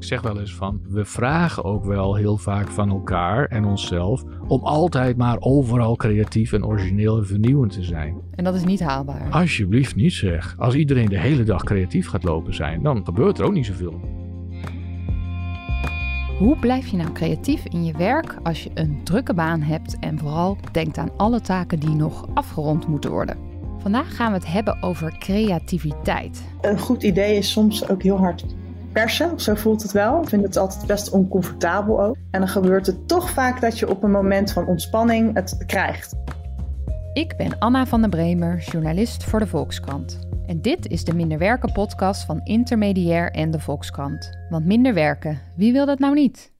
zeg wel eens van, we vragen ook wel heel vaak van elkaar en onszelf om altijd maar overal creatief en origineel en vernieuwend te zijn. En dat is niet haalbaar. Alsjeblieft niet zeg. Als iedereen de hele dag creatief gaat lopen zijn, dan gebeurt er ook niet zoveel. Hoe blijf je nou creatief in je werk als je een drukke baan hebt en vooral denkt aan alle taken die nog afgerond moeten worden? Vandaag gaan we het hebben over creativiteit. Een goed idee is soms ook heel hard persen, zo voelt het wel. Ik vind het altijd best oncomfortabel ook. En dan gebeurt het toch vaak dat je op een moment van ontspanning het krijgt. Ik ben Anna van der Bremer, journalist voor de Volkskrant. En dit is de Minder Werken podcast van Intermediair en de Volkskrant. Want minder werken, wie wil dat nou niet?